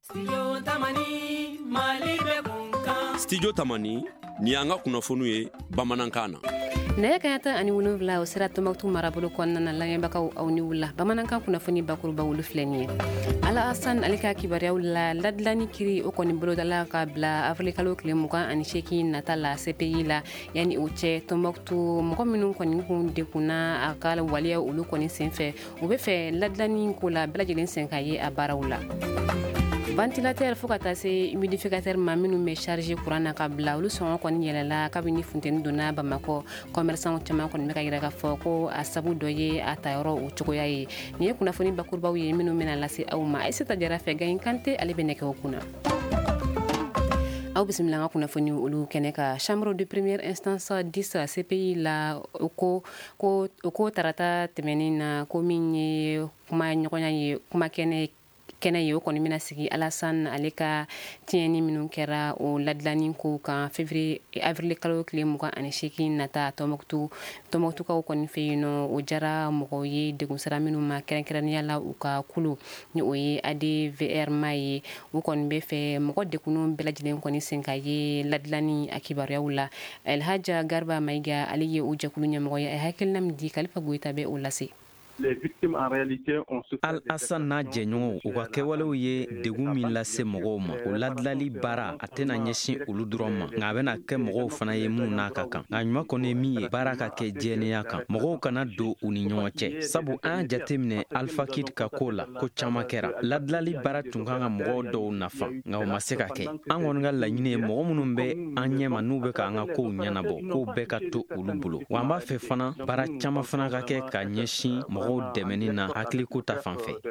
Studio Tamani ni an ka kunnafoniw ye bamanankan na. Nɛgɛ kaɲa tan ani wolonwula o sera Tombouctou marabolo kɔnɔna na lamɛnbagaw aw ni wula. Bamanankan kunnafoni bakuruba wolo filɛ nin ye. Alassane ale ka kibaruyaw la ladilani kiri o kɔni bolodala ka bila avril kalo tile 28 nata la CPI la yani o cɛ Tombouctou mɔgɔ minnu kɔni kun dekunna a ka waleya olu kɔni senfɛ u bɛ fɛ ladilani ko la bɛɛ lajɛlen sen ka ye a baaraw la. Ventilateur fo ka taa se humidificateur ma minnu bɛ charger courant na ka bila olu sɔngɔ kɔni yɛlɛla kabini funteni donna Bamakɔ commerçant caman kɔni bɛ ka yira k'a fɔ ko a sabu dɔ ye a tayɔrɔ o cogoya ye. Nin ye kunnafoni bakurubaw ye minnu bɛna lase aw ma. Aïssata Jara fɛ Gayin Kante ale bɛ nɛgɛw kunna. Aw bisimila an ka kunnafoni olu kɛnɛ ka chambre de première instance 10 CPI la o ko tarata tɛmɛnin na ko min ye kuma ɲɔgɔnya ye kuma kɛnɛ ye o kɔni bɛna sigi Alassane ale ka tiɲɛni minnu kɛra o ladilani ko kan avril kalo tile 28 nata Tombouctoukaw kɔni fɛ yen nɔ o jara mɔgɔw ye degun sera minnu ma kɛrɛnkɛrɛnnenya la u ka kulu ni o ye ADVR ma ye u kɔni bɛ fɛ mɔgɔ degunnu bɛɛ lajɛlen kɔni sen ka ye ladilani a kibaruyaw la. Elhaja Garba Maiga ale ye o jɛkulu ɲɛmɔgɔ ye a hakilina min di Kalifa Goyita bɛ o lase. Alassane n'a jɛɲɔgɔnw u ka kɛwalew ye degun min lase mɔgɔw ma o ladilali baara a tɛna ɲɛsin olu dɔrɔn ma nka a bɛna kɛ mɔgɔw fana ye minnu n'a ka kan nka ɲuman kɔni ye min ye baara ka kɛ jɛlenya kan mɔgɔw kana don u ni ɲɔgɔn cɛ sabu an y'a jateminɛ Alpha Kid ka ko la ko caman kɛra ladilali baara tun kan ka mɔgɔw dɔw nafa nka o ma se ka kɛ an kɔni ka laɲini ye mɔgɔ minnu bɛ an ɲɛma n'u bɛ ka an ka kow ɲɛnabɔ k'o bɛɛ ka to olu bolo wa an b'a fɛ fana baara caman fana ka kɛ ka ɲɛsin mɔgɔw dɛmɛni na hakiliko ta fan fɛ.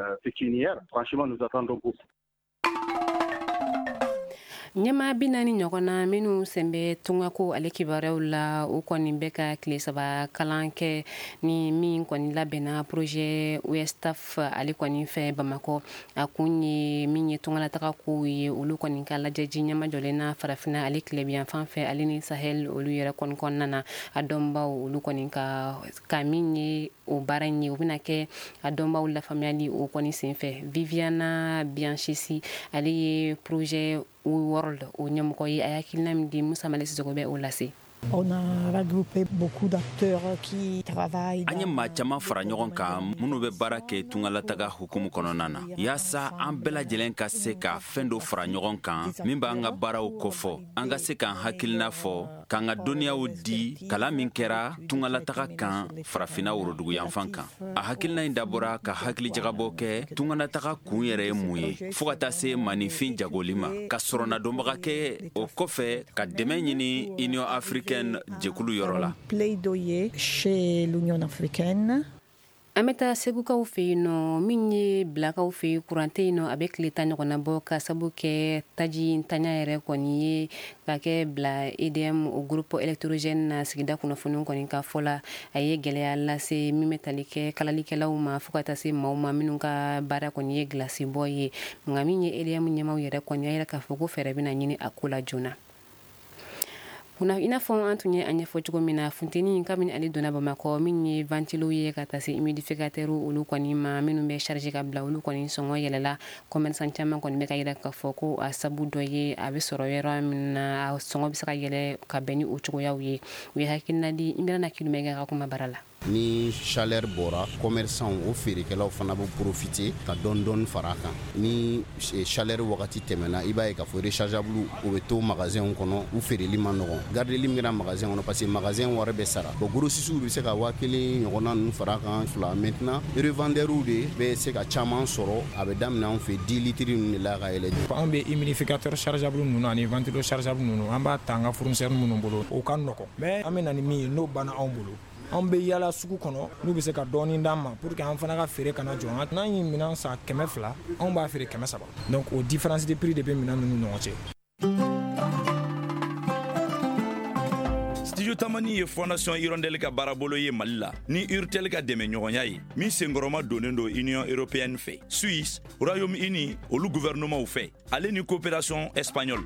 Ɲɛmaa 40 ɲɔgɔnna minnu sen bɛ tungako ale kibaruyaw la o kɔni bɛ ka tile 3 kalan kɛ ni min kɔni labɛnna projet UESTAF ale kɔni fɛ Bamakɔ a kun ye min ye tungalataga kow ye olu kɔni ka lajɛji ɲɛmajɔlen na farafinna ale tilebiyan fan fɛ ale ni Sahel olu yɛrɛ kɔni kɔnɔna na a dɔnbaw olu kɔni ka min ye o baara in ye o bɛna kɛ a dɔnbaw lafaamuyali o kɔni senfɛ. Viviana Bianchisi ale ye projet World o ɲɛmɔgɔ ye a hakilina min di Musa Male Sisoko bɛ o lase. On a regroupé beaucoup d'acteurs qui travaillent. An ye maa caman fara ɲɔgɔn kan minnu bɛ baara kɛ tungalataga hukumu kɔnɔna na yaasa an bɛɛ lajɛlen ka se ka fɛn dɔ fara ɲɔgɔn kan min b'an ka baaraw kɔfɔ an ka se k'an hakilina fɔ k'an ka dɔnniyaw di kalan min kɛra tungalataga kan farafinna worodugu yanfan kan a hakilina in dabɔra ka hakilijagabɔ kɛ tungalataga kun yɛrɛ ye mun ye fo ka taa se maninfin jagoli ma ka sɔrɔnadɔnbaga kɛ o kɔfɛ ka dɛmɛ ɲini Union Africaine jɛkulu yɔrɔ la. Plaidoyer chez l'Union africaine. An bɛ taa segukaw fɛ yen nɔ min ye bilakaw fɛ yen courant tɛ yen nɔ a bɛ tile 10 ɲɔgɔnna bɔ ka sabu kɛ taji ntanya yɛrɛ kɔni ye ka kɛ bila EDM o groupe électrogène na sigida kunnafoniw kɔni ka fɔ la a ye gɛlɛya lase min bɛ tali kɛ kalalikɛlaw ma fo ka taa se maaw ma minnu ka baara kɔni ye gilasi bɔ ye nka min ye EDM ɲɛmaw yɛrɛ kɔni a yɛrɛ k'a fɔ ko fɛɛrɛ bɛna ɲini a ko la joona. I n'a fɔ an tun ye a ɲɛfɔ cogo min na funteni kabini ale donna Bamakɔ min ye ventilo ye ka taa se humidificateur olu kɔni ma minnu bɛ charger ka bila olu kɔni sɔngɔ yɛlɛla commerçant caman kɔni bɛ ka yira k'a fɔ ko a sabu dɔ ye a bɛ sɔrɔ yɔrɔ min na a sɔngɔ bɛ se ka yɛlɛ ka bɛn ni o cogoyaw ye u ye hakilina di Imrana Kilumɛgɛ ka kuma bara la. Ni chaleur bɔra commerçant o feerekɛlaw fana bɛ profiter ka dɔɔni fara kan ni chaleur wagati tɛmɛna i b'a ye k'a fɔ rechargeable o bɛ to magasin kɔnɔ u feereli ma nɔgɔn gardeli min kɛra magasin kɔnɔ parce que magasin wari bɛ sara bon grossistes bɛ se ka 1000 ɲɔgɔnna ninnu fara kan fila maintenant revendeurs de bɛ se ka caman sɔrɔ a bɛ daminɛ an fɛ 10 litres ninnu de la ka yɛlɛ. An bɛ humidificateur chargeable ninnu ani ventilo chargeable ninnu an b'a ta an ka fournisseur minnu bolo o ka nɔgɔn mais an bɛ na ni min ye n'o banna anw bolo an bɛ yala sugu kɔnɔ n'u bɛ se ka dɔɔni d'an ma pour que an fana ka feere kana jɔ n'an ye minɛn san 200 anw b'a feere 300 donc o différence de prix de bɛ minɛn ninnu ɲɔgɔn cɛ. Studio Tamani ye Fondation Hirondelle ka baarabolo ye Mali la ni Urtel ka dɛmɛ ɲɔgɔnya ye min senkɔrɔma donnen do Union Européenne fɛ Suisse Royaume-Uni olu gouvernement fɛ ale ni coopération espagnole.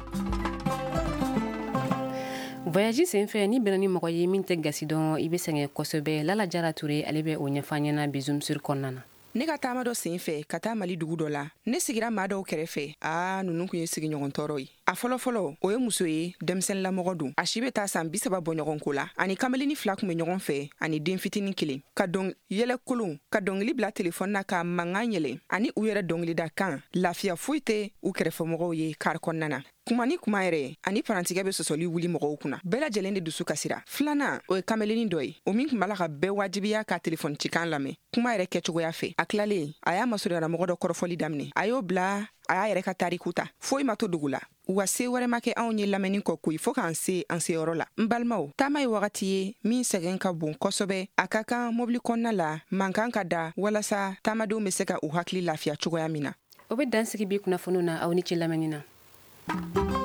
Voyage senfɛ ni bɛnna ni mɔgɔ ye min tɛ gasi dɔn i bɛ sɛgɛn kosɛbɛ Lala Jara Ture ale bɛ o ɲɛfɔ an ɲɛna bi Zoom sur kɔnɔna na. ne ka taama dɔ sen fɛ ka taa Mali dugu dɔ la ne sigira maa dɔw kɛrɛfɛ nunu kun ye sigiɲɔgɔn tɔɔrɔ ye a fɔlɔfɔlɔ o ye muso ye denmisɛnninlamɔgɔ don a si bɛ taa san 30 bɔ ɲɔgɔn ko la ani kameleni 2 kun bɛ ɲɔgɔn fɛ ani den fitinin 1 ka yɛlɛ kolon ka dɔngili bila telefɔni na ka mankan yɛlɛ ani u yɛrɛ dɔngilida kan lafiya foyi tɛ u kɛrɛfɛmɔgɔw ye kari kɔnɔna na kuma ni kuma yɛrɛ ani parantigɛ bɛ sɔsɔli wuli mɔgɔw kunna bɛɛ lajɛlen de dusu kasira filanan o ye kameleni dɔ ye o min kun b'a la ka bɛɛ wajibiya ka telefɔni cikan lamɛn kuma yɛrɛ kɛcogoya fɛ a tilalen a y'a masurunyala mɔgɔ dɔ kɔrɔfɔli daminɛ a y'o bila a y'a yɛrɛ ka tariku ta foyi ma to dugu la wa se wɛrɛ ma kɛ anw ye lamɛnni kɔ koyi fo k'an se an seyɔrɔ la n balimaw taama ye wagati ye min sɛgɛn ka bon kosɛbɛ a ka kan mobili kɔnɔna la mankan ka da walasa taamadenw bɛ se ka u hakili lafiya cogoya min na o bɛ dansigi bi kunnafoniw na aw ni ce lamɛnni na